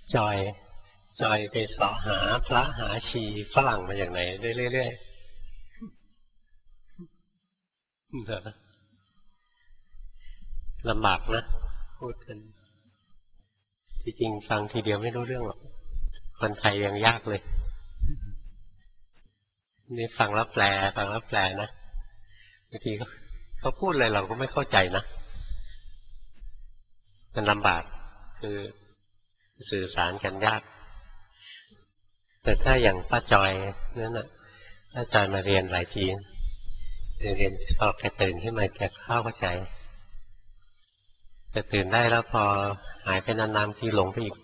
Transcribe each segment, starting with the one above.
จอยไปเสาะหาพระหาชีฝรั่งมาอย่างไหนเรื่อยๆลำบากนะพูดกันที่จริงฟังทีเดียวไม่รู้เรื่องหรอกคนไทยยังยากเลยนี่ฟังแล้วแปลนะบางทีเขาพูดอะไรเราก็ไม่เข้าใจนะมันลำบากคือสื่อสารกันยากแต่ถ้าอย่างป้าจอยนั่นน่ะป้าจอยมาเรียนหลายทีเรียนพอแกตื่นขึ้นมาแกเข้าใจแต่ตื่นได้แล้วพอหายไปนานๆที่หลงไปอีก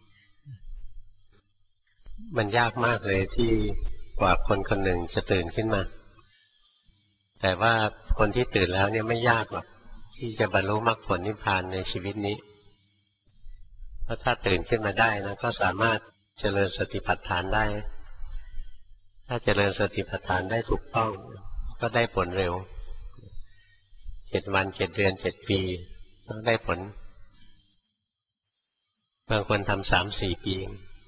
มันยากมากเลยที่กว่าคนคนหนึ่งจะตื่นขึ้นมาแต่ว่าคนที่ตื่นแล้วเนี่ยไม่ยากหรอกที่จะบรรลุมรรคผลนิพพานในชีวิตนี้เพราะถ้าตื่นขึ้นมาได้นะก็สามารถเจริญสติปัฏฐานได้ถ้าเจริญสติปัฏฐานได้ถูกต้องก็ได้ผลเร็ว7 วัน7 เดือน7 ปีต้องได้ผลบางคนทำ3-4 ปี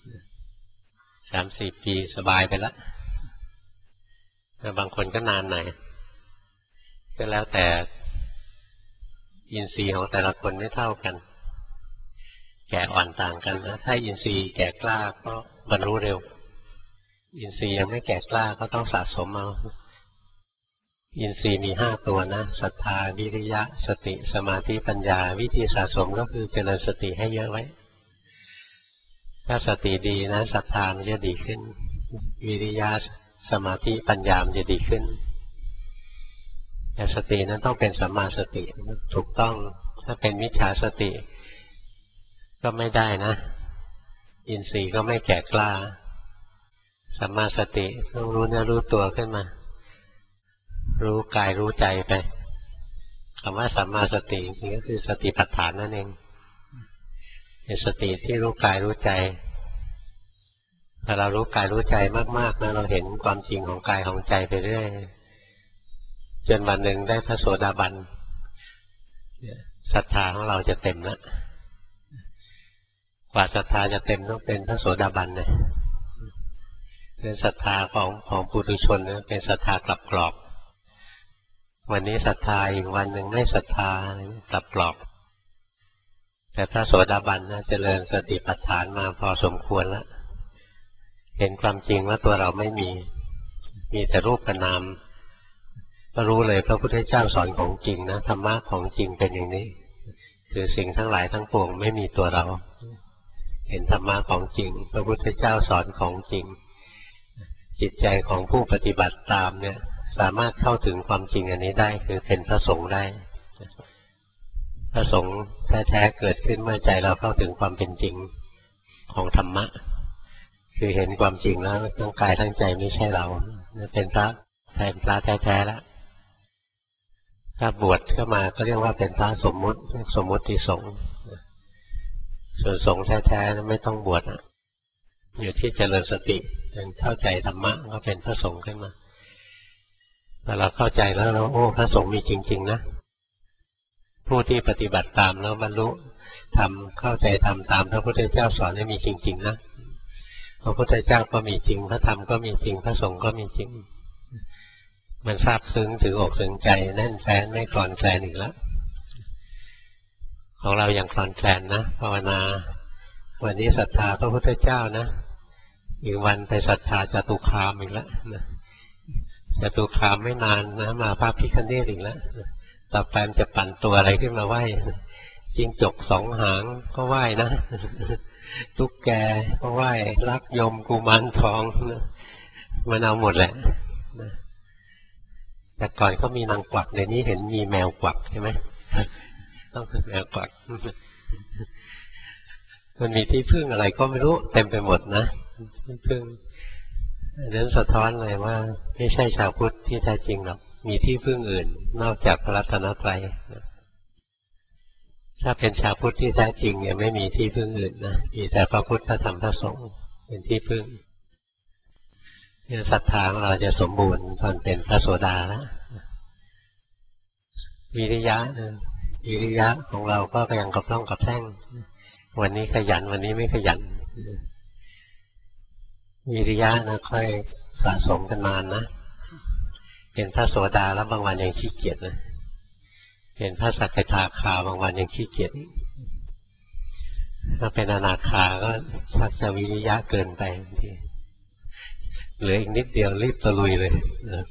3-4 ปีสบายไปแล้วแต่บางคนก็นานหน่อยก็แล้วแต่อินทรีย์ของแต่ละคนไม่เท่ากันแก่อ่อนต่างกันนะถ้าอินทรีย์แก่กล้าก็บรรลุเร็วอินทรีย์ยังไม่แก่กล้าก็ต้องสะสมเอาอินทรีย์มี5 ตัวนะศรัทธาวิริยะสติสมาธิปัญญาวิธีสะสมก็คือเจริญสติให้เยอะไว้ถ้าสติดีนะศรัทธามันจะดีขึ้นวิริยะสมาธิปัญญามันจะดีขึ้นแต่สตินั้นต้องเป็นสัมมาสติถูกต้องถ้าเป็นมิจฉาสติก็ไม่ได้นะอินทรีย์ก็ไม่แก่กล้าสัมมาสติต้องรู้เนื้อรู้ตัวขึ้นมารู้กายรู้ใจไปคำว่าสัมมาสตินี่ก็คือสติปัฏฐานนั่นเองเป็นสติที่รู้กายรู้ใจถ้าเรารู้กายรู้ใจมากๆนะเราเห็นความจริงของกายของใจไปเรื่อยจนวันหนึ่งได้พระโสดาบันศรัทธาของเราจะเต็มแล้วกว่าศรัทธาจะเต็มต้องเป็นพระโสดาบันเลยเป็นศรัทธาของปุถุชนเป็นศรัทธากลับกรอกวันนี้ศรัทธาอีกวันหนึ่งไม่ศรัทธากลับกรอกแต่พระโสดาบันนะเจริญสติปัฏฐานมาพอสมควรแล้วเห็นความจริงว่าตัวเราไม่มีแต่รูปกับนามก็รู้เลยพระพุทธเจ้าสอนของจริงนะธรรมะของจริงเป็นอย่างนี้คือสิ่งทั้งหลายทั้งปวงไม่มีตัวเราเห็นธรรมะของจริงพระพุทธเจ้าสอนของจริงจิตใจของผู้ปฏิบัติตามเนี่ยสามารถเข้าถึงความจริงอันนี้ได้คือเป็นพระสงฆ์ได้พระสงฆ์แท้ๆเกิดขึ้นเมื่อใจเราเข้าถึงความเป็นจริงของธรรมะคือเห็นความจริงแล้วทั้งกายทั้งใจไม่ใช่เราเป็นพระแท้ๆแล้วถ้าบวชเข้ามาก็เรียกว่าเป็นพระสมมุติสงฆ์ส่วนสงฆ์แท้ๆไม่ต้องบวชอยู่ที่เจริญสติเข้าใจธรรมะก็เป็นพระสงฆ์ขึ้นมาพอเราเข้าใจแล้วเราโอ้พระสงฆ์มีจริงๆนะผู้ที่ปฏิบัติตามแล้วบรรลุทำเข้าใจทำตามพระพุทธเจ้าสอนให้มีจริงๆนะพระพุทธเจ้าก็มีจริงพระธรรมก็มีจริงพระสงฆ์ก็มีจริงมันซาบซึ้งถึงอกถึงใจแน่นแฟ้นไม่คลอนแคลนอีกแล้วของเราอย่างคลอนแคลนนะภาวนาวันนี้ศรัทธาพระพุทธเจ้านะอีกวันไปศรัทธาจตุคามอีกแล้วนะจตุคามไม่นานนะมาพระพิฆเนศอีกแล้วต่อไปมันจะปั่นตัวอะไรขึ้นมาไหว้จิ้งจก2 หางก็ไหว้นะตุ๊กแกก็ไหว้ลักยมกุมารทองมันเอาหมดแหละแต่ก่อนเขามีนางกวักเดี๋ยวนี้เห็นมีแมวกวักใช่ไหมต้องเป็นแมวกวักมันมีที่พึ่งอะไรก็ไม่รู้เต็มไปหมดนะพึ่งนั้นสะท้อนเลยว่าไม่ใช่ชาวพุทธที่แท้จริงหรอกมีที่พึ่งอื่นนอกจากพระรัตนตรัยถ้าเป็นชาวพุทธที่แท้จริงเนี่ยไม่มีที่พึ่งอื่นนะมีแต่พระพุทธพระธรรมพระสงฆ์เป็นที่พึ่งเนี่ยศรัทธาของเราจะสมบูรณ์ตอนเป็นพระโสดาแล้ววิริยะของเราก็ยังกระพร่องกระแพร่งวันนี้ขยันวันนี้ไม่ขยันวิริยะนะค่อยสะสมกันนานนะเป็นพระโสดาแล้วบางวันยังขี้เกียจนะเป็นพระสักทาคาบางวันยังขี้เกียจถ้าเป็นอนาคาก็ชักจะวิริยะเกินไปทีเหลืออีกนิดเดียวรีบตะลุยเลย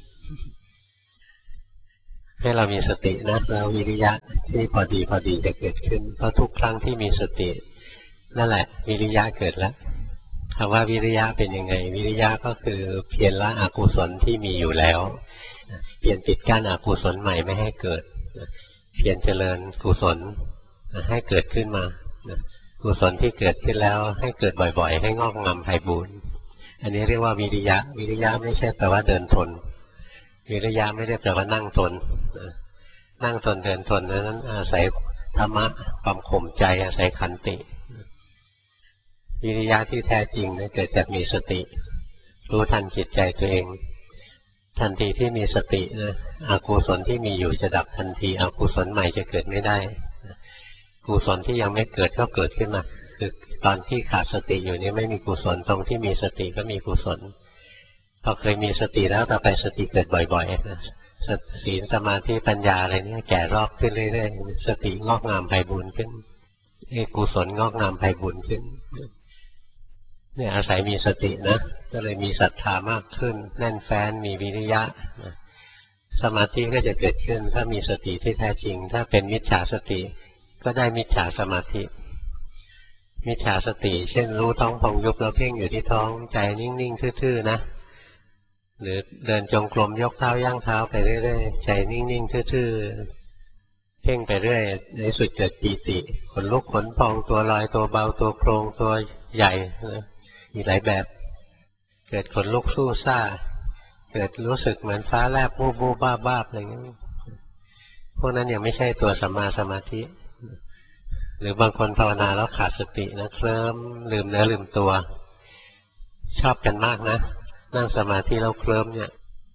ให้เรามีสตินะแล้ววิริยะที่พอดีจะเกิดขึ้นเพราะทุกครั้งที่มีสตินั่นแหละวิริยะเกิดแล้วคำว่าวิริยะเป็นยังไงวิริยะก็คือเพียรละอกุศลที่มีอยู่แล้วเพียรปิดกั้นอกุศลใหม่ไม่ให้เกิดเพียรเจริญกุศลให้เกิดขึ้นมากุศลที่เกิดขึ้นแล้วให้เกิดบ่อยๆให้งอกงามไพบูรย์อันนี้เรียกว่าวิริยะวิริยะไม่ใช่แปลว่าเดินทนวิริยะไม่ได้แปลว่านั่งทนนั่งทนเดินทนนั้นอาศัยธรรมะความข่มใจอาศัยขันติวิริยะที่แท้จริงนะเกิดจากมีสติรู้ทันจิตใจตัวเองทันทีที่มีสตินะอกุศลที่มีอยู่จะดับทันทีอกุศลใหม่จะเกิดไม่ได้กุศลที่ยังไม่เกิดก็เกิดขึ้นมาคือตอนที่ขาดสติอยู่นี่ไม่มีกุศลตรงที่มีสติก็มีกุศลพอเคยมีสติแล้วต่อไปสติเกิดบ่อยๆนะศีลสมาธิปัญญาอะไรนี่แก่รอบขึ้นเรื่อยๆสติงอกงามไพบูรณ์ขึ้นกุศลงอกงามไพบูรณ์ขึ้นเนี่ยอาศัยมีสตินะก็เลยมีศรัทธามากขึ้นแน่นแฟ้นมีวิริยะสมาธิก็จะเกิดขึ้นถ้ามีสติที่แท้จริงถ้าเป็นมิจฉาสติก็ได้มิจฉาสมาธิมิจฉาสติเช่นรู้ท้องพองยุบแล้วเพ่งอยู่ที่ท้องใจนิ่งๆทื่อๆนะหรือเดินจงกรมยกเท้าย่างเท้าไปเรื่อยๆใจนิ่งๆทื่อๆเพ่งไปเรื่อยในสุดเกิดปีติขนลุกขนพองตัวลอยตัวเบาตัวโครงตัวใหญ่นะมีหลายแบบเกิดขนลุกสู้ซ่าเกิดรู้สึกเหมือนฟ้าแลบวูบวูบบ้าอะไรอย่างนี้พวกนั้นยังไม่ใช่ตัวสัมมาสมาธิหรือบางคนภาวนาแล้วขาดสตินะเคลิ้มลืมเนื้อลืมตัวชอบกันมากนะนั่งสมาธิแล้วเคลิ้มเนี่ย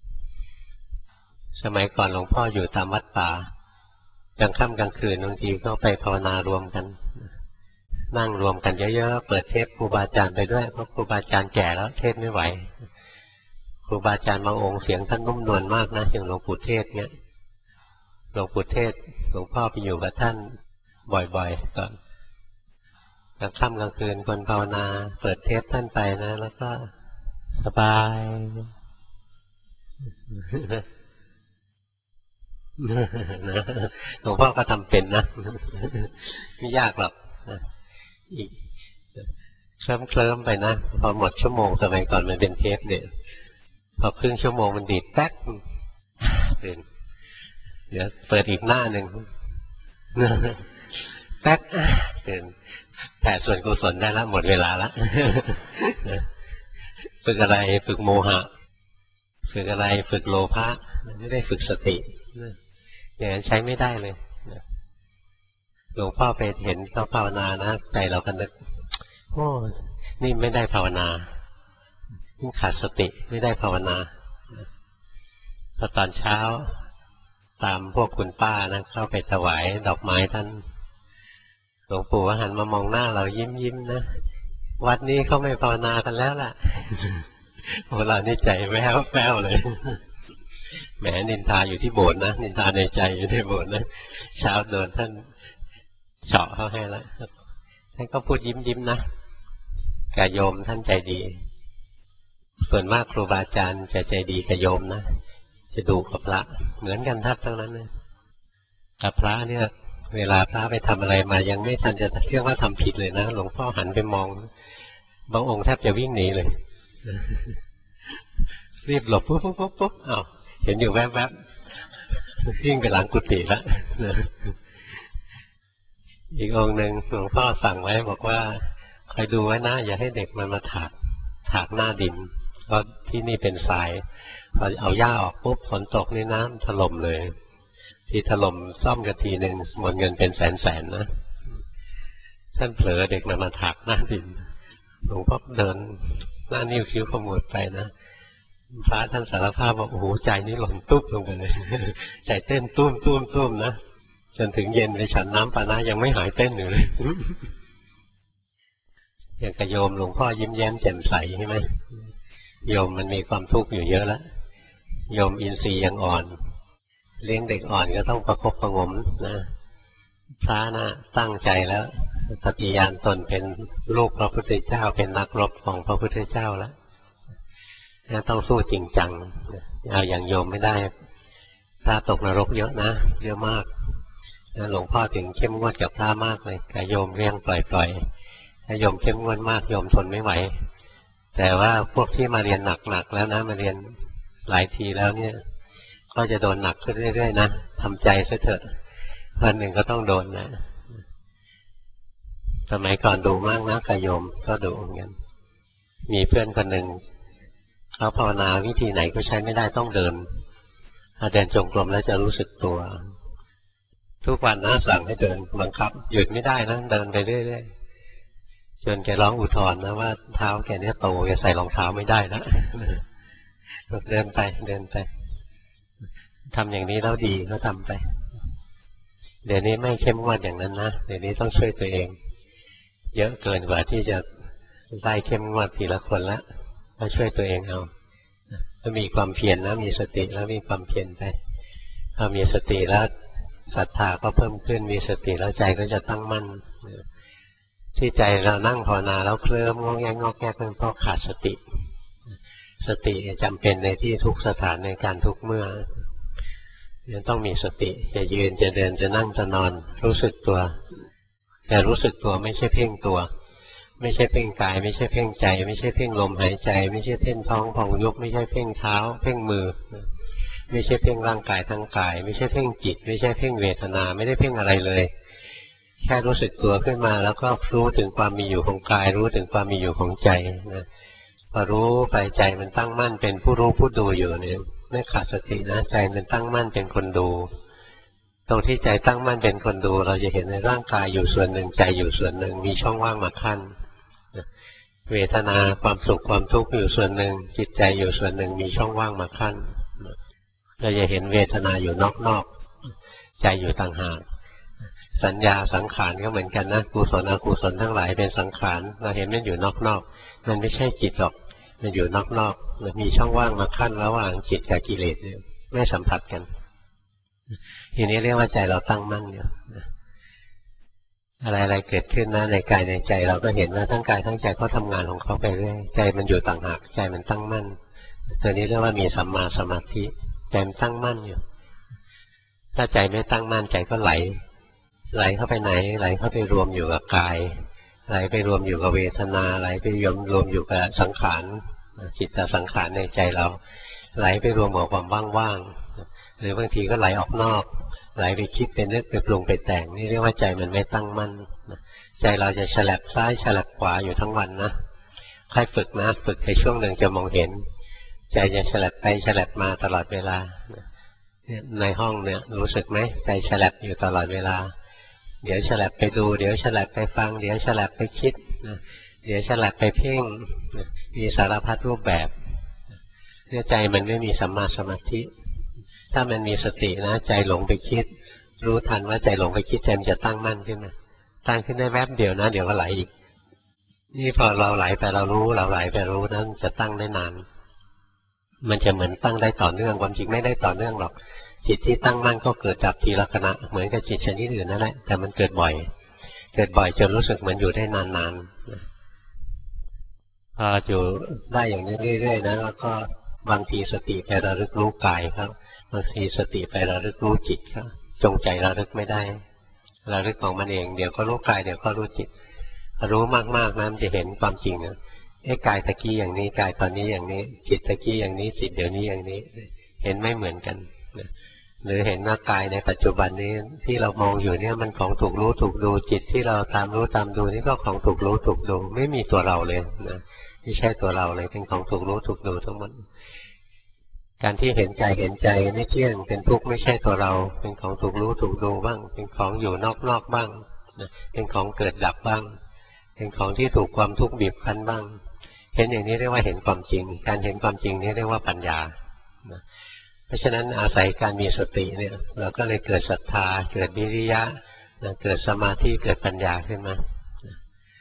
สมัยก่อนหลวงพ่ออยู่ตามวัดป่ากลางค่ำกลางคืนบางทีก็ไปภาวนารวมกันนั่งรวมกันเยอะๆเปิดเทปครูบาอาจารย์ไปด้วยเพราะครูบาอาจารย์แก่แล้วเทศไม่ไหวครูบาอาจารย์บางองค์เสียงท่านนุ่มนวลมากนะอย่างหลวงปู่เทศเนี่ยหลวงปู่เทศหลวงพ่อไปอยู่กับท่านบ่อยๆก่อนกลางค่ำกลางคืนคนภาวนาเปิดเทปท่านไปนะแล้วก็สบายหลวงพ่อก็ทำเป็นนะไม่ยากหรอกอีกเคลิ้มไปนะพอหมดชั่วโมงสมัยก่อนมันเป็นเทปเนี่ยพอครึ่งชั่วโมงมันดีดแป๊กเดี๋ยวเปิดอีกหน้าหนึ่งแป๊กแผ่ส่วนกุศลได้แล้วหมดเวลาแล้วฝึกอะไรฝึกโมหะฝึกอะไรฝึกโลภะไม่ได้ฝึกสติอย่างนั้นใช้ไม่ได้เลยหลวงพ่อไปเห็นเขาภาวนานะใจเราก็นึกโอ้นี่ไม่ได้ภาวนาขาดสติไม่ได้ภาวนาพอตอนเช้าตามพวกคุณป้านะเข้าไปถวายดอกไม้ท่านหลวงปู่หันมามองหน้าเรายิ้มนะวัดนี้เขาไม่ภาวนากันแล้วล่ะพวกเรานี่ใจแว่วเลยแหมนินทาอยู่ที่โบสถ์นะนินทาในใจอยู่ที่โบสถ์นะเช้าโดนท่านเฉาะเขาให้แล้วท่านก็พูดยิ้มนะกับโยมท่านใจดีส่วนมากครูบาอาจารย์จะใจดีกับโยมนะจะดุกับพระเหมือนกันทับทั้งนั้นนะกับพระเนี่ยเวลาพระไปทำอะไรมายังไม่ทันจะเรียกว่าทำผิดเลยนะหลวงพ่อหันไปมองบางองค์แทบจะวิ่งหนีเลยรีบหลบปุ๊บอ้าวเห็นอยู่แวบๆวิ่งไปหลังกุฏิแล้วอีกองค์หนึ่งหลวงพ่อสั่งไว้บอกว่าคอยดูไว้นะอย่าให้เด็กมันมาถากหน้าดินเพราะที่นี่เป็นทรายพอเอาหญ้าออกปุ๊บฝนตกนี่น้ำถล่มเลยที่ถล่มซ่อมกันทีหนึ่งหมดเงินเป็นแสนนะท่านเผลอเด็กมันมาถากหน้าดินหลวงพ่อเดินหน้านิ้วคิ้วขมวดไปนะพระท่านสารภาพว่าโอ้โหใจนี่หล่นตุ๊บลงไปเลยใจเต้นตุ้มนะจนถึงเย็นไปฉันน้ำปานะยังไม่หายเต้นอยู่เลยอย่างกระโยมหลวงพ่อยิ้มแย้มแจ่มใสใช่ไหมโยมมันมีความทุกข์อยู่เยอะแล้วโยมอินทรีย์ยังอ่อนเลี้ยงเด็กอ่อนก็ต้องประคบประงมนะช้านะตั้งใจแล้วปฏิญาณตนเป็นลูกพระพุทธเจ้าเป็นนักรบของพระพุทธเจ้าแล้วต้องสู้จริงจังเอาอย่างโยมไม่ได้พระตกนรกเยอะนะเยอะมากหลวงพ่อถึงเข้มงวดกับพระมากเลยกับโยมเรียงปล่อยถ้าโยมเข้มงวดมากโยมทนไม่ไหวแต่ว่าพวกที่มาเรียนหนักๆแล้วนะมาเรียนหลายทีแล้วเนี่ยก็จะโดนหนักขึ้นเรื่อยๆนะทำใจซะเถอะวันหนึ่งก็ต้องโดนนะสมัยก่อนดูมากนะกับโยมก็ดูเหมือนกันมีเพื่อนคนหนึ่งเขาภาวนาวิธีไหนก็ใช้ไม่ได้ต้องเดินถ้าเดินจงกรมแล้วจะรู้สึกตัวทุกวันนะสั่งให้เดินบังคับหยุดไม่ได้นะเดินไปเรื่อยๆจนแกร้องอุทธรณ์นะว่าเท้าแกเนี่ยโตแกใส่รองเท้าไม่ได้นะเดินไปทำอย่างนี้แล้วดีก็ทำไปเดี๋ยวนี้ไม่เข้มงวดอย่างนั้นนะเดี๋ยวนี้ต้องช่วยตัวเองเยอะเกินกว่าที่จะไล่เข้มงวดทีละคนละก็ช่วยตัวเองเอาถ้ามีความเพียรนะมีสติแล้วมีความเพียรไปพอมีสติแล้วศรัทธาก็เพิ่มขึ้นมีสติแล้วใจก็จะตั้งมั่นที่ใจเรานั่งภาวนาแล้วเคลิ้มงอแงงอแงเป็นเพราะขาดสติสติจำเป็นในที่ทุกสถานในการทุกเมื่อยังต้องมีสติจะยืนจะเดินจะนั่งจะนอนรู้สึกตัวแต่รู้สึกตัวไม่ใช่เพ่งตัวไม่ใช่เพ่งกายไม่ใช่เพ่งใจไม่ใช่เพ่งลมหายใจไม่ใช่เพ่งท้องพองยุบไม่ใช่เพ่งเท้าเพ่งมือไม่ใช่เพ่งร่างกายทั้งกายไม่ใช่เพ่งจิตไม่ใช่เพ่งเวทนาไม่ได้เพ่งอะไรเลยแค่รู้สึกตัวขึ้นมาแล้วก็รู้ถึงความมีอยู่ของกายรู้ถึงความมีอยู่ของใจนะพอรู้ไปใจมันตั้งมั่นเป็นผู้รู้ผู้ดูอยู่เนี่ยไม่ขาดสตินะใจมันตั้งมั่นเป็นคนดูตรงที่ใจตั้งมั่นเป็นคนดูเราจะเห็นในร่างกายอยู่ส่วนหนึ่งใจอยู่ส่วนหนึ่งมีช่องว่างมาขั้นเวทนาความสุขความทุกข์อยู่ส่วนหนึ่งจิตใจอยู่ส่วนหนึ่งมีช่องว่างมาขั้นเราจะเห็นเวทนาอยู่นอกๆใจอยู่ต่างหากสัญญาสังขารก็เหมือนกันนะกุศลอกุศลทั้งหลายเป็นสังขารเราเห็นมันอยู่นอกๆมันไม่ใช่จิตหรอกมันอยู่นอกๆมันมีช่องว่างมาขั้นระหว่างจิตกับกิเลสเนี่ยไม่สัมผัสกันทีนี้เรียกว่าใจเราตั้งมั่นอยู่อะไรๆเกิดขึ้นนะในกายในใจเราก็เห็นว่าทั้งกายทั้งใจเขาทำงานของเขาไปเรื่อยใจมันอยู่ต่างหากใจมันตั้งมั่นตัวนี้เรียกว่ามีสัมมาสมาธิใจมันตั้งมั่นอยู่ถ้าใจไม่ตั้งมั่นใจก็ไหลเข้าไปไหนไหลเข้าไปรวมอยู่กับกายไหลไปรวมอยู่กับเวทนาไหลไปรวมอยู่กับสังขารจิตตสังขารในใจเราไหลไปรวมกับความว่างๆหรือบางทีก็ไหลออกนอกไหลไปคิดไปนึกไปปรุงไปแต่งนี่เรียกว่าใจมันไม่ตั้งมั่นใจเราจะฉลับซ้ายฉลับขวาอยู่ทั้งวันนะค่อยฝึกนะฝึกในช่วงหนึ่งจะมองเห็นใจจะฉลับไปฉลับมาตลอดเวลาในห้องเนี่ยรู้สึกไหมใจฉลับอยู่ตลอดเวลาเดี๋ยวฉลับไปดูเดี๋ยวฉลับไปฟังเดี๋ยวฉลับไปคิดเดี๋ยวฉลับไปเพ่งมีสารพัดรูปแบบเนี่ยใจมันไม่มีสัมมาสมาธิถ้ามันมีสตินะใจหลงไปคิดรู้ทันว่าใจหลงไปคิดใจมันจะตั้งมั่นขึ้นมาตั้งขึ้นได้แวบเดียวนะเดี๋ยวก็ไหลอีกนี่พอเราไหลไปเรารู้เราไหลไปรู้นั้นจะตั้งได้นานมันจะเหมือนตั้งได้ต่อเนื่องความจริงไม่ได้ต่อเนื่องหรอกจิตที่ตั้งมั่นก็เกิดจากทีละขณะเหมือนกับจิตชนิดอื่นนั่นแหละแต่มันเกิดบ่อยจนรู้สึกเหมือนอยู่ได้นานๆพออยู่ได้อย่างนี้เรื่อยๆนะแล้วก็บางทีสติไประลึกรู้กายครับบางทีสติไประลึกรู้จิตครับจงใจระลึกไม่ได้ระลึกของมันเองเดี๋ยวก็รู้กายเดี๋ยวก็รู้จิตรู้มากๆนะมันจะเห็นความจริงนะกายตะกี้อย่างนี้กายตอนนี้อย่างนี้จิตตะกี้อย่างนี้จิตเดี๋ยวนี้อย่างนี้เห็นไม่เหมือนกันหรือเห็นหน้ากายในปัจจุบันนี้ที่เรามองอยู่เนี่ยมันของถูกรู้ถูกดูจิตที่เราตามรู้ตามดูนี่ก็ของถูกรู้ถูกดูไม่มีตัวเราเลยนะไม่ใช่ตัวเราเลยเป็นของถูกรู้ถูกดูทั้งหมดการที่เห็นกายเห็นใจไม่เที่ยงเป็นทุกข์ไม่ใช่ตัวเราเป็นของถูกรู้ถูกดูบ้างเป็นของอยู่นอกบ้างเป็นของเกิดดับบ้างเป็นของที่ถูกความทุกข์บีบคั้นบ้างเห็นอย่างนี้เรียกว่าเห็นความจริงการเห็นความจริงนี้เรียกว่าปัญญาเพราะฉะนั้นอาศัยการมีสติเนี่ยเราก็เลยเกิดศรัทธาเกิดวิริยะเกิดสมาธิเกิดปัญญาขึ้นมา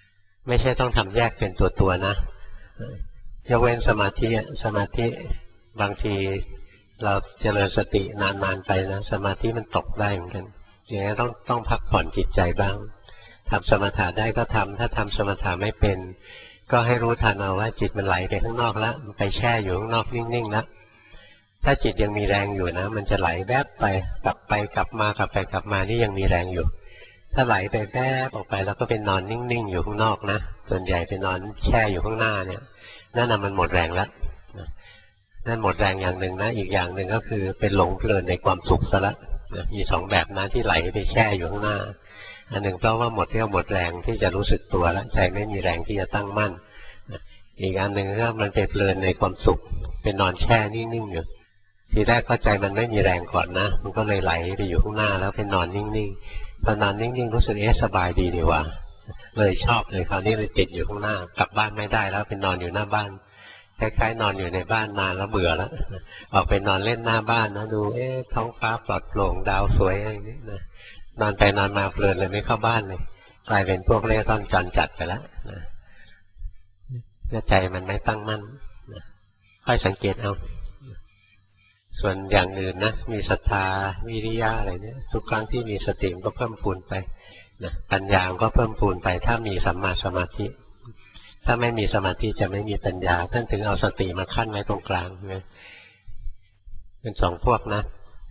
ไม่ใช่ต้องทำแยกเป็นตัวนะยกเว้นสมาธิบางทีเราเจริญสตินานๆไปนะสมาธิมันตกได้เหมือนกันอย่างนี้ต้องพักผ่อนจิตใจบ้างทำสมถะได้ก็ทำถ้าทำสมถะไม่เป็นก็ให้รู้ทันเอาว่าจิตมันไหลไปข้างนอกแล้วมันไปแช่อยู่ข้างนอกนิ่งๆแล้วถ้าจิตยังมีแรงอยู่นะมันจะไหลแวบไปกลับมากลับไปกลับมานี่ยังมีแรงอยู่ถ้าไหลไปแวบออกไปแล้วก็เป็นนอนนิ่งๆอยู่ข้างนอกนะส่วนใหญ่เป็นนอนแช่อยู่ข้างหน้าเนี่ยนั่นน่ะมันหมดแรงแล้วนั่นหมดแรงอย่างหนึ่งนะอีกอย่างหนึ่งก็คือเป็นหลงเพลินในความสุขซะละมีสองแบบนะที่ไหลไปแช่อยู่ข้างหน้าอันหนึ่งเพราะว่าหมดเรี่ยวหมดแรงที่จะรู้สึกตัวแล้วใจไม่มีแรงที่จะตั้งมั่นอีกอันหนึ่งก็มันเป็นเพลินในความสุขเป็นนอนแช่นิ่งๆอยู่ทีแรกก็ใจมันไม่มีแรงก่อนนะมันก็เลยไหลไปอยู่ข้างหน้าแล้วเป็นนอนนิ่งๆพอนอนนิ่งๆรู้สึกสบายดีนี่ว่าเลยชอบเลยคราวนี้เลยติดอยู่ข้างหน้ากลับบ้านไม่ได้แล้วเป็นนอนอยู่หน้าบ้านคล้ายๆนอนอยู่ในบ้านนานแล้วเบื่อแล้วออกไปนอนเล่นหน้าบ้านนะดูท้องฟ้าปลอดโปร่งดาวสวยอะไรอย่างนี้นะนอนไปนอนมาเพลินเลยไม่เข้าบ้านเลยกลายเป็นพวกเล่ร่อนจรจัดไปแล้วนะใจมันไม่ตั้งมั่นนะค่อยสังเกตเอาส่วนอย่างอื่นนะมีศรัทธาวิริยะอะไรเนี่ยทุกครั้งที่มีสติก็เพิ่มพูนไปนะปัญญาก็เพิ่มพูนไปถ้ามีสัมมาสมาธิถ้าไม่มีสมาธิจะไม่มีปัญญาท่านถึงเอาสติมาขั้นไว้ตรงกลางนะเป็นสองพวกนะ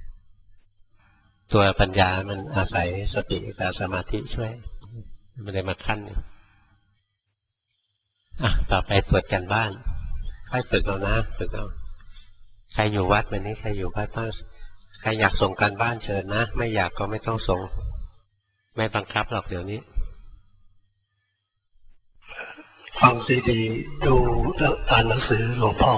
ตัวปัญญามันอาศัยสติกับสมาธิช่วยมันเลยมาขั้นต่อไปตรวจกันบ้านค่อยฝึกเอานะฝึกเอาใครอยู่วัดวันนี้ใครอยู่วัดบ้างใครอยากส่งการบ้านเชิญนะไม่อยากก็ไม่ต้องส่งไม่บังคับหรอกเดี๋ยวนี้ฟังซีดีดูแล้วอ่านหนังสือหลวงพ่อ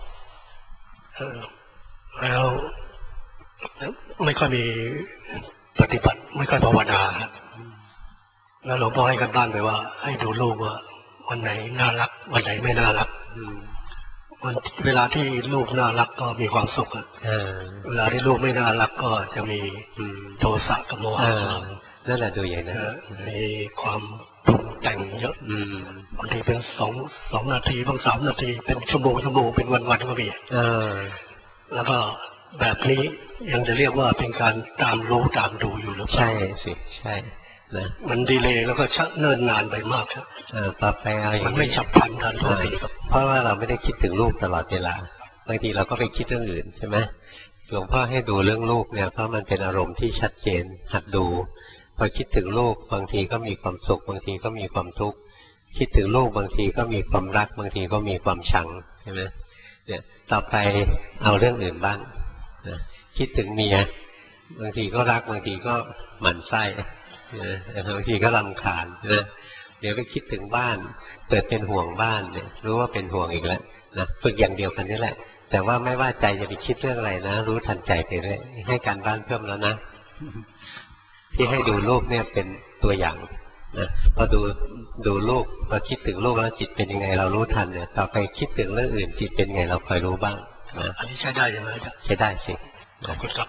แล้วไม่ค่อยมีปฏิบัติไม่ค่อยภาวนาแล้วหลวงพ่อให้กันบ้านไปว่าให้ดูลูกว่าวันไหนน่ารักวันไหนไม่น่ารักเวลาที่ลูกน่ารักก็มีความสุขเวลาที่ลูกไม่น่ารักก็จะมีโทสะกับโมหะนั่นแหละดูอย่างนั้นมีความปรุงแต่งเยอะบางทีเป็นสองนาทีบาง3 นาทีเป็นชั่วโมงเป็นวันก็มีแล้วก็แบบนี้ยังจะเรียกว่าเป็นการตามรู้ตามดูอยู่หรือเปล่าใช่สิใช่นะมันดีเลย์แล้วก็ชักเนิ่นนานไปมากครับต่อไปมันไม่ฉับพลันทันทีเพราะว่าเราไม่ได้คิดถึงลูกตลอดเวลาบางทีเราก็ไปคิดเรื่องอื่นใช่ไหมหลวงพ่อให้ดูเรื่องลูกเนี่ยเพราะมันเป็นอารมณ์ที่ชัดเจนหัดดูพอคิดถึงลูกบางทีก็มีความสุขบางทีก็มีความทุกข์คิดถึงลูกบางทีก็มีความรักบางทีก็มีความชังใช่ไหมเนี่ยต่อไปเอาเรื่องอื่นบ้างนะคิดถึงเมียบางทีก็รักบางทีก็หมั่นไส้บางทีก็รำคาญนะเดี๋ยวไปคิดถึงบ้านเกิดเป็นห่วงบ้านเนี่ยรู้ว่าเป็นห่วงอีกแล้วนะฝึกอย่างเดียวกันนี่แหละแต่ว่าไม่ว่าใจจะไปคิดเรื่องอะไรนะรู้ทันใจไปเรื่อยให้การบ้านเพิ่มแล้วนะที่ให้ดูลูกเนี่ยเป็นตัวอย่างนะพอดูลูกพอคิดถึงลูกแล้วจิตเป็นยังไงเรารู้ทันเนี่ยต่อไปคิดถึงเรื่องอื่นจิตเป็นไงเราคอยรู้บ้างนะอันนี้ใช้ได้ยังไงครับใช้ได้สิขอบคุณครับ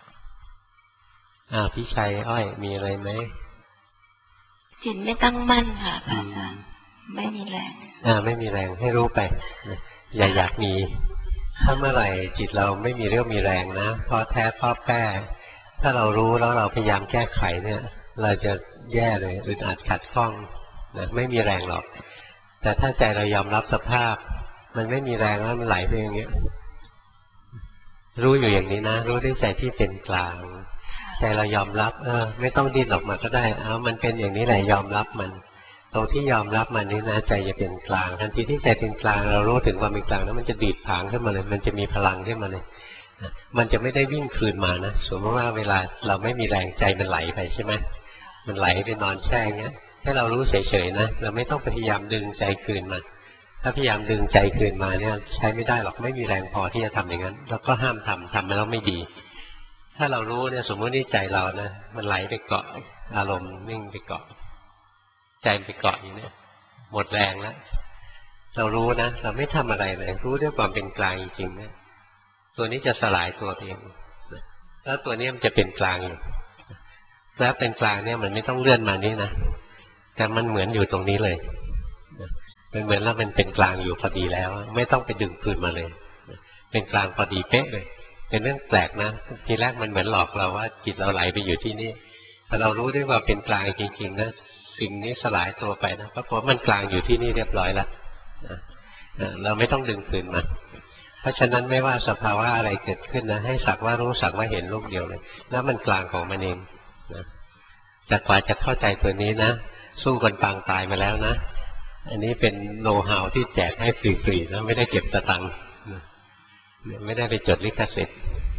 พี่ชัยอ้อยมีอะไรไหมจิตไม่ตั้งมั่นค่ะอาจารย์ไม่มีแรงไม่มีแรงให้รู้ไปอย่าอยากมีถ้าเมื่อไหร่จิตเราไม่มีเรี่ยวมีแรงนะพอแท้พอแป้ถ้าเรารู้แล้วเราพยายามแก้ไขเนี่ยเราจะแย่เลยอึดอัดขัดข้องนะไม่มีแรงหรอกแต่ถ้าใจเรายอมรับสภาพมันไม่มีแรงแล้วมันไหลไปอย่างเงี้ยรู้อยู่อย่างนี้นะรู้ด้วยใจที่เป็นกลางใจเรายอมรับไม่ต้องดิ้นออกมาก็ได้มันเป็นอย่างนี้แหละยอมรับมันตรงที่ยอมรับมันนี้นะใจจะเป็นกลางทันทีที่ใจเป็นกลางเรารู้ถึงความเป็นกลางแล้วมันจะดีดผางขึ้นมาเลยมันจะมีพลังขึ้นมาเลยมันจะไม่ได้วิ่งคืนมานะสมมติว่าเวลาเราไม่มีแรงใจมันไหลไปใช่ไหมมันไหลไปนอนแช่เงี้ยให้เรารู้เฉยๆนะเราไม่ต้องพยายามดึงใจคืนมาถ้าพยายามดึงใจคืนมาเนี่ยใช้ไม่ได้หรอกไม่มีแรงพอที่จะทำอย่างนั้นแล้วก็ห้ามทำแล้วไม่ดีถ้าเรารู้เนี่ยสมมตินี่ใจเรานะมันไหลไปเกาะอารมณ์นิ่งไปเกาะใจไปเกาะอยู่เนี่ยหมดแรงแล้วเรารู้นะเราไม่ทำอะไรเลยรู้ด้วยความเป็นกลางจริงๆนะตัวนี้จะสลายตัวเองแล้วตัวนี้มันจะเป็นกลางอยู่แล้วเป็นกลางเนี่ยมันไม่ต้องเลื่อนมานี่นะแต่มันเหมือนอยู่ตรงนี้เลยมันเหมือนแล้วมันเป็นกลางอยู่พอดีแล้วไม่ต้องไปดึงคืนมาเลยเป็นกลางพอดีเป๊ะเลยเป็นเรื่องแปลกนะทีแรกมันเหมือนหลอกเราว่าจิตเราไหลไปอยู่ที่นี่แต่เรารู้ด้วยว่าเป็นกลางจริงๆนะสิ่งนี้สลายตัวไปนะเพราะมันกลางอยู่ที่นี่เรียบร้อยแล้วเราไม่ต้องดึงคืนมาเพราะฉะนั้นไม่ว่าสภาวะอะไรเกิดขึ้นนะให้สักว่ารู้สักว่าเห็นลูกเดียวเลยแล้วมันกลางของมันเองนะแต่กว่าจะเข้าใจตัวนี้นะสู้กันปางตายมาแล้วนะอันนี้เป็นโน้ตฮาวที่แจกให้ฟรีๆนะไม่ได้เก็บตังค์ไม่ได้ไปจดลิขสิทธิ์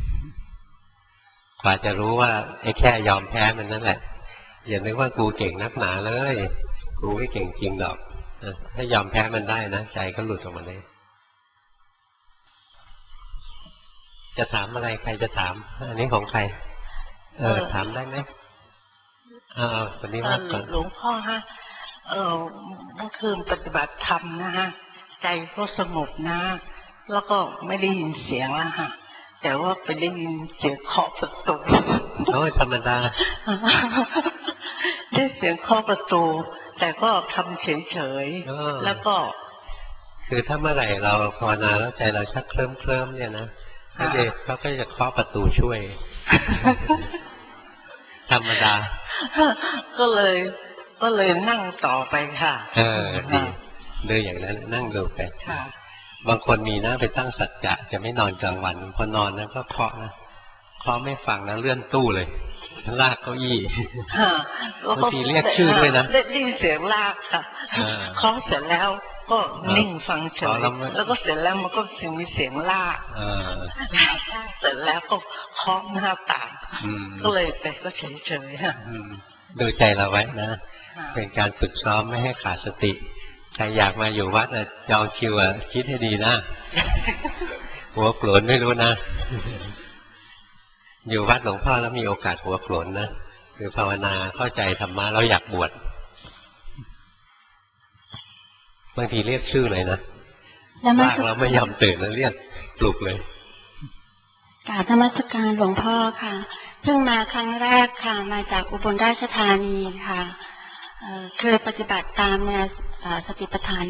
กว่าจะรู้ว่าไอ้แค่ยอมแพ้มันนั่นแหละอย่านึกว่ากูเก่งนักหนาเลยกูไม่เก่งจริงหรอกถ้ายอมแพ้มันได้นะใจก็หลุดออกมาได้จะถามอะไรใครจะถามอันนี้ของใครถามได้ไหมวันนี้ว่าก่อนหลวงพ่อฮะเมื่อคืนปฏิบัติธรรมนะฮะใจก็สงบนะแล้วก็ไม่ได้ยินเสียงแล้วฮะแต่ว่าไปได้ยินเสียงเคาะประตูโอ้ยธรรมดาได้เสียงเคาะประตูแต่ก็ทำเฉยๆแล้วก็คือถ้าเมื่อไหร่เราภาวนาแล้วใจเราชักเคลิ้มเนี่ยนะเขาก็จะเคาะประตูช่วยธรรมดาก็เลยนั่งต่อไปค่ะดีเลยอย่างนั้นนั่งดูไปบางคนมีนะไปตั้งสัจจะจะไม่นอนกลางวันพอนอนนั้นก็เคาะนะเคาะไม่ฟังนะเลื่อนตู้เลยลากเก้าอี้บางทีเรียกชื่อด้วยนะได้ยินเสียงลากค่ะเคาะเสร็จแล้วก็นิ่งฟังเฉยแล้วก็เสร็จแล้วมันก็มีเสียงลากเสร็จแล้วก็เคาะหน้าต่างก็เลยแต่ก็เฉยๆดูใจเราไว้นะเป็นการฝึกซ้อมไม่ให้ขาดสติใครอยากมาอยู่วัดจองคิวคิดให้ดีนะหัวโกรนไม่รู้นะอยู่วัดหลวงพ่อแล้วมีโอกาสหัวโกรนนะคือภาวนาเข้าใจธรรมะแล้วอยากบวชบางทีเรียกชื่อเลยนะลากเราไม่ยอมตื่นแล้วเรียกปลุกเลยกราบนมัสการหลวงพ่อค่ะเพิ่งมาครั้งแรกค่ะมาจากอุบลราชธานีค่ะเคยปฏิบัติตามแนวสติปัฏฐาน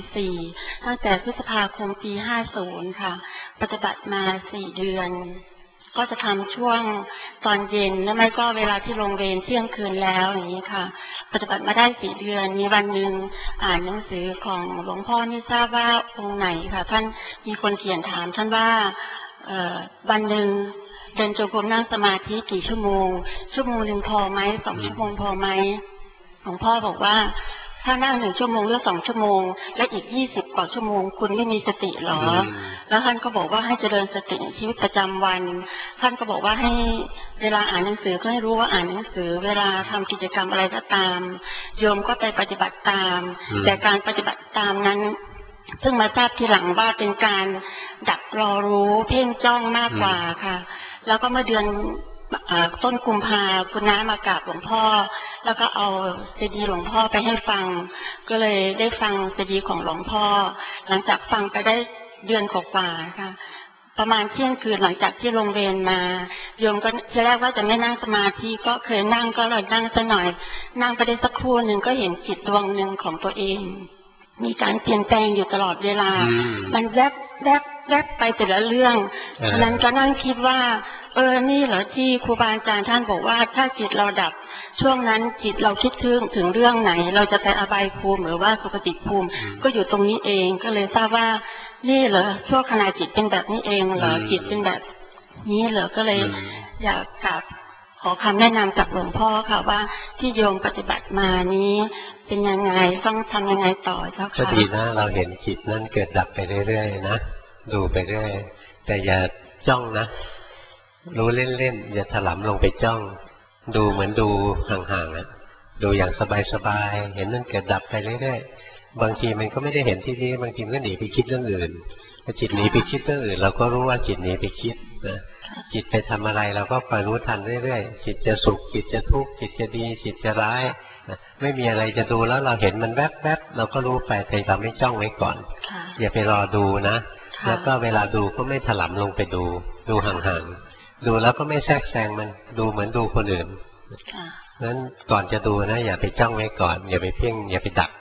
4ตั้งแต่พฤษภาคมปี50ค่ะปฏิบัติมา4 เดือนก็จะทำช่วงตอนเย็นแล้วไม่ก็เวลาที่โรงเรียนเที่ยงคืนแล้วอย่างนี้ค่ะปฏิบัติมาได้4 เดือนมีวันหนึ่งอ่านหนังสือของหลวงพ่อนี่ทราบว่าองค์ไหนค่ะท่านมีคนเขียนถามท่านว่าวันหนึ่งเดินจงกรมนั่งสมาธิกี่ชั่วโมงนึงพอไหม2 ชั่วโมงพอไหมหลวงพ่อบอกว่าถ้านั่ง1 ชั่วโมงหรือ2 ชั่วโมงและอีก20 กว่าชั่วโมงคุณไม่มีสติหรอแล้วท่านก็บอกว่าให้เจริญสติในชีวิตประจำวันท่านก็บอกว่าให้เวลาอ่านหนังสือก็ให้รู้ว่าอ่านหนังสือเวลาทำกิจกรรมอะไรก็ตามโยมก็ไปปฏิบัติตามแต่การปฏิบัติตามนั้นเพิ่งมาทราบทีหลังว่าเป็นการดักรอรู้เพ่งจ้องมากกว่าค่ะแล้วก็เมื่อเดือนต้นกุมภาคุณน้ามากราบหลวงพ่อแล้วก็เอาซีดีหลวงพ่อไปให้ฟังก็เลยได้ฟังซีดีของหลวงพ่อหลังจากฟังไปได้เดือนกว่าๆค่ะประมาณเที่ยงคืนหลังจากที่ลงเวรมาโยมก็ทีแรกว่าจะไม่นั่งสมาธิก็เคยนั่งก็เลยนั่งสักหน่อยนั่งไปได้สักครู่หนึ่งก็เห็นจิตดวงหนึ่งของตัวเองมีการเปลี่ยนแปลงอยู่ตลอดเวลามันแวบไปแต่ละเรื่องฉะนั้นก็นั่งคิดว่านี่เหรอที่ครูบาอาจารย์ท่านบอกว่าถ้าจิตเราดับช่วงนั้นจิตเราคิดถึงเรื่องไหนเราจะไปอบายภูมิหรือว่าสุคติภูมิก็อยู่ตรงนี้เองก็เลยทราบว่านี่เหรอช่วงขณะจิตเป็นแบบนี้เองเหรอจิตเป็นแบบนี้เหรอก็เลยอยากกราบขอคำแนะนำจากหลวงพ่อค่ะว่าที่โยมปฏิบัติมานี้เป็นยังไงต้องทำยังไงต่อเจ้าค่ะก็ดีนะเราเห็นจิตนั้นเกิดดับไปเรื่อยๆนะดูไปเรื่อยแต่อย่าจ้องนะรู้เล่นๆอย่าถลำลงไปจ้องดูเหมือนดูห่างๆดูอย่างสบายๆเห็นมันเกิดดับไปเรื่อยๆบางทีมันก็ไม่ได้เห็นที่นี้บางทีมันก็หนีไปคิดเรื่องอื่นพอจิตหนีไปคิดเรื่องอื่นเราก็รู้ว่าจิตหนีไปคิดนะจิตไปทำอะไรเราก็คอยรู้ทันเรื่อยๆจิตจะสุขจิตจะทุกข์จิตจะดีจิตจะร้ายไม่มีอะไรจะดูแล้วเราเห็นมันแวบๆเราก็รู้ไปแต่เราไม่จ้องไว้ก่อนอย่าไปรอดูนะแล้วก็เวลาดูก็ไม่ถลำลงไปดูห่างๆดูแล้วก็ไม่แทรกแซงมันดูเหมือนดูคนอื่นนั้นก่อนจะดูนะอย่าไปจ้องไว้ก่อนอย่าไปเพ่งอย่าไปดัก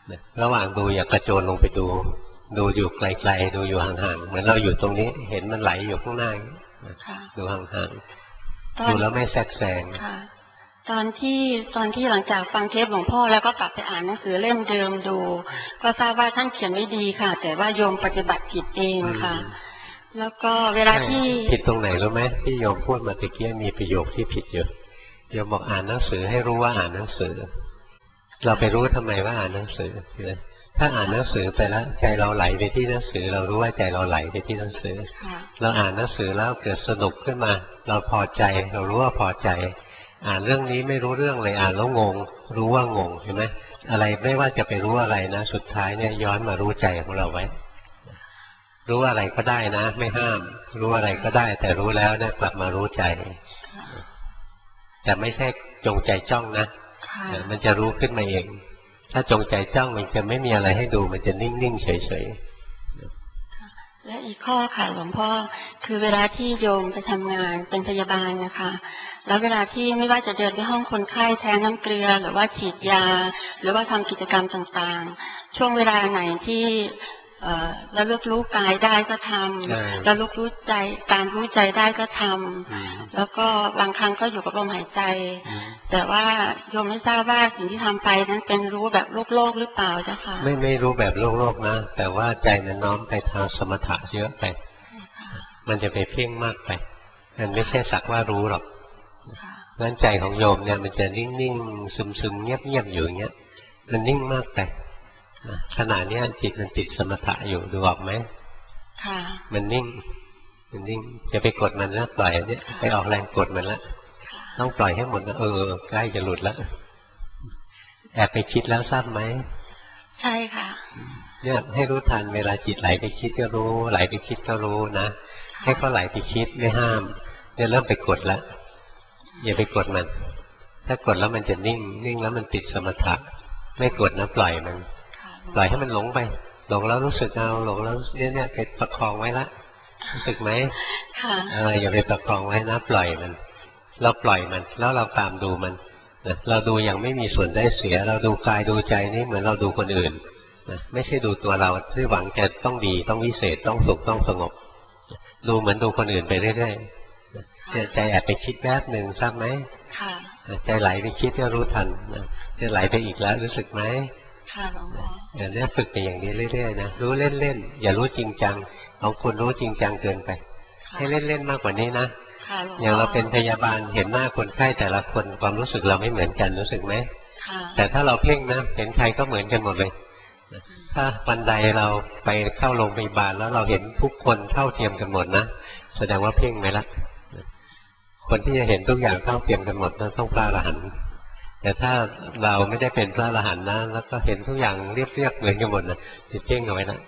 ระหว่างดูอย่ากระโจนลงไปดูอยู่ไกลๆดูอยู่ห่างๆเหมือนเราอยู่ตรงนี้เห็นมันไหลอยู่ข้างหน้าดูห่างๆดูแล้วไม่แทรกแซงตอนที่หลังจากฟังเทปหลวงพ่อแล้วก็กลับไปอ่านหนังสือเล่มเดิมดูก็ทราบว่าท่านเขียนไม่ดีค่ะแต่ว่าโยมปฏิบัติผิดเองค่ะแล้วก็เวลาที่ผิดตรงไหนรู้ไหมที่โยมพูดมาตะกี้มีประโยคที่ผิดเยอะโยมบอกอ่านหนังสือให้รู้ว่าอ่านหนังสือเราไปรู้ทำไมว่าอ่านหนังสือถ้าอ่านหนังสือไปแล้วใจเราไหลไปที่หนังสือเรารู้ว่าใจเราไหลไปที่หนังสือเราอ่านหนังสือแล้วเกิดสนุกขึ้นมาเราพอใจเรารู้ว่าพอใจอ่านเรื่องนี้ไม่รู้เรื่องเลยอ่านแล้วงงรู้ว่างงเห็นไหมอะไรไม่ว่าจะไปรู้อะไรนะสุดท้ายเนี่ยย้อนมารู้ใจของเราไว้รู้อะไรก็ได้นะไม่ห้ามรู้อะไรก็ได้แต่รู้แล้วเนี่ยกลับมารู้ใจแต่ไม่ใช่จงใจจ้องนะมันจะรู้ขึ้นมาเองถ้าจงใจจ้องมันจะไม่มีอะไรให้ดูมันจะนิ่งๆเฉยๆและอีกข้อค่ะหลวงพ่อคือเวลาที่โยมไปทำงานเป็นพยาบาลนะคะแล้วเวลาที่ไม่ว่าจะเดินไปห้องคนไข้แทนน้ำเกลือหรือว่าฉีดยาหรือว่าทำกิจกรรมต่างๆช่วงเวลาไหนที่ระลึกรู้กายได้ก็ทำระลึกรู้ใจการรู้ใจได้ก็ทำแล้วก็บางครั้งก็อยู่กับลมหายใจแต่ว่าโยมไม่ทราบว่าสิ่งที่ทำไปนั้นเป็นรู้แบบโลกหรือเปล่าเจ้าค่ะไม่รู้แบบโลกนะแต่ว่าใจมันน้อมไปทางสมถะเยอะไปมันจะไปเพ่งมากไปมันไม่ใช่สักว่ารู้หรอกงั้นใจของโยมเนี่ยมันจะนิ่งๆซึมๆเงียบๆอยู่อย่างเงี้ยมันนิ่งมากไปขณะนี้จิตมันติดสมถะอยู่ดูออกไหมค่ะมันนิ่งจะไปกดมันแล้วปล่อยเนี่ยไปออกแรงกดมันแล้วต้องปล่อยให้หมดนะใกล้จะหลุดแล้วแอบไปคิดแล้วทราบไหมใช่ค่ะเนี่ยให้รู้ทันเวลาจิตไหลไปคิดก็รู้ไหลไปคิดก็รู้นะให้เขาไหลไปคิดไม่ห้ามเนี่ยเริ่มไปกดแล้วอย่าไปกดมันถ้ากดแล้วมันจะนิ่งแล้วมันติดสมถะไม่กดนะปล่อยมันปล่อยให้มันหลงไปหลงแล้วรู้สึกเอาหลงแล้วเนี่ยไปประคองไว้ละรู้สึกไหมค่ะอย่าไปประคองไว้นะปล่อยมันเราปล่อยมันแล้วเราตามดูมันเราดูอย่างไม่มีส่วนได้เสียเราดูกายดูใจนี่เหมือนเราดูคนอื่นไม่ใช่ดูตัวเราที่หวังจะต้องดีต้องวิเศษต้องสุขต้องสงบดูเหมือนดูคนอื่นไปเรื่อยๆใจแอบไปคิดแป๊บหนึ่งทราบไหมค่ะใจไหลไปคิดก็รู้ทันจะไหลไปอีกแล้วรู้สึกไหมค่ะหลวงพ่อเนี่ยฝึกไปอย่างนี้เรื่อยๆนะรู้เล่นๆอย่ารู้จริงจังของคุณรู้จริงจังเกินไปให้เล่นๆมากกว่านี้นะอย่างเราเป็นพยาบาลเห็นหน้าคนไข้แต่ละคนความรู้สึกเราไม่เหมือนกันรู้สึกไหมแต่ถ้าเราเพ่งนะเห็นใครก็เหมือนกันหมดเลยถ้าวันใดเราไปเข้าโรงพยาบาลแล้วเราเห็นทุกคนเท่าเทียมกันหมดนะแสดงว่าเพ่งไปละคนที่จะเห็นทุกอย่างเท่าเทียมกันหมดนั้นต้องพระอรหันต์แต่ถ้าเราไม่ได้เป็นพระอรหันต์นะแล้วก็เห็นทุกอย่างเรียบๆเหมือนกันหมดนะจะเพ่งเอาไว้นะ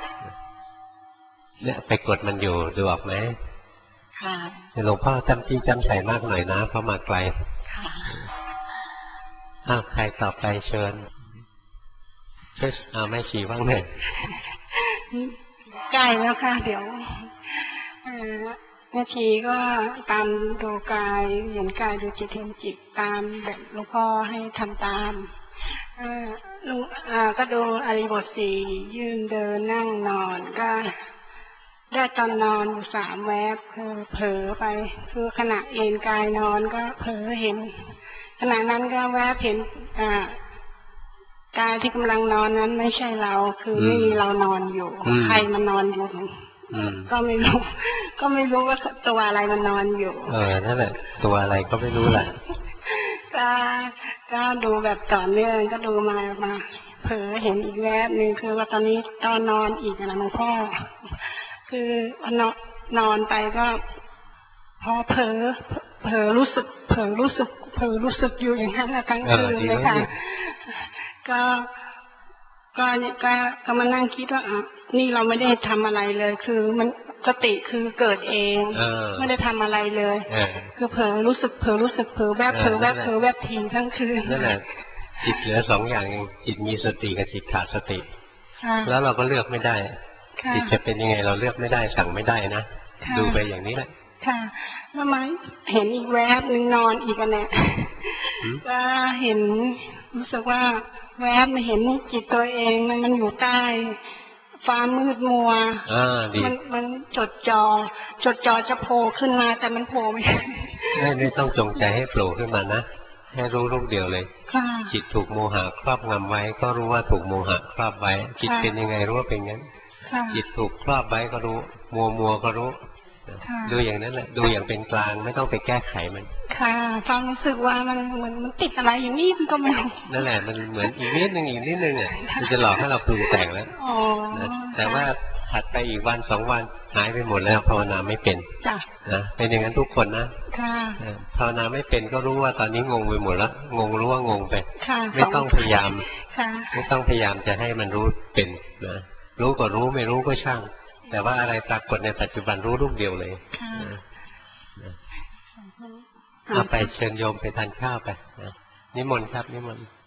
เนี่ยไปกดมันอยู่ดูออกไหมค่ะหลวงพ่อจำที่จำใส่มากหน่อยนะเพราะมาไกลค่ะใครต่อไปเชิญช่วยเอาแม่ชีว่างหน่อยใกล้แล้วค่ะเดี๋ยวแม่ชีก็ตามดูกายเห็นกายดูจิตเห็นจิตตามแบบหลวงพ่อให้ทำตามก็ดูอริบท 4ยืนเดินนั่งนอนก็ได้ตอนนอนอยู่3 แวบเผลอไปคือขณะเอนกายนอนก็เผลอเห็นขณะนั้นก็แวบเห็นกายที่กำลังนอนนั้นไม่ใช่เราคือไม่มีเรานอนอยู่ใครมันนอนอยู่ก็ไม่รู้ว่าตัวอะไรมันนอนอยู่นั่นแหละตัวอะไรก็ไม่รู้แหละก็ดูแบบต่อเนื่องก็ดูมาเผลอเห็นอีกแวบนึงคือว่าตอนนี้ตอนนอนอีกนะหลวงพ่อคือนอนไปก็พอเผลอรู้สึกอยู่อย่างนั้นทั้งคืนเลยค่ะก็มานั่งคิดว่านี่เราไม่ได้ทำอะไรเลยคือมันสติคือเกิดเองไม่ได้ทำอะไรเลยคือเผลอรู้สึกแวบทีทั้งคืนนั่นแหละจิตเหลือ2 อย่างเองจิตมีสติกับจิตขาดสติแล้วเราก็เลือกไม่ได้จิตจะเป็นยังไงเราเลือกไม่ได้สั่งไม่ได้นะดูไปอย่างนี้แหละค่ะแล้วมาเห็นอีกแวบนึงนอนอีกอันเนี่ยก็เห็นรู้สึกว่าแวบมาเห็นจิตตัวเองมันอยู่ใต้ฟ้ามืดมัวมันจดจ่อจะโผล่ขึ้นมาแต่มันโผล่ไม่ต้องจงใจให้โผล่ขึ้นมานะให้รู้ลูกเดียวเลยจิตถูกโมหะครอบงำไว้ก็รู้ว่าถูกโมหะครอบไว้จิตเป็นยังไงรู้ว่าเป็นงั้นจิตถูกครอบไว้ก็รู้มัวก็รู้ดูอย่างนั้นแหละดูอย่างเป็นกลางไม่ต้องไปแก้ไขมันค่ะความรู้สึกว่ามันเหมือนมันติดอะไรอย่างนี้มันก็ไม่นั่นแหละมันเหมือนอีกนิดนึงอ่ะมันจะหลอกให้เราปรุงแต่งแล้วแต่ว่าถัดไปอีกวัน2 วันหายไปหมดแล้วภาวนาไม่เป็นนะเป็นอย่างนั้นทุกคนนะภาวนาไม่เป็นก็รู้ว่าตอนนี้งงไปหมดแล้วงงรู้ว่างงไปไม่ต้องพยายามจะให้มันรู้เป็นนะรู้ก็รู้ไม่รู้ก็ช่างแต่ว่าอะไรปรากฏในปัจจุบันรู้ลูกเดียวเลยเอาไปเชิญโยมไปทานข้าวไปนิมนต์ครับนิมนต์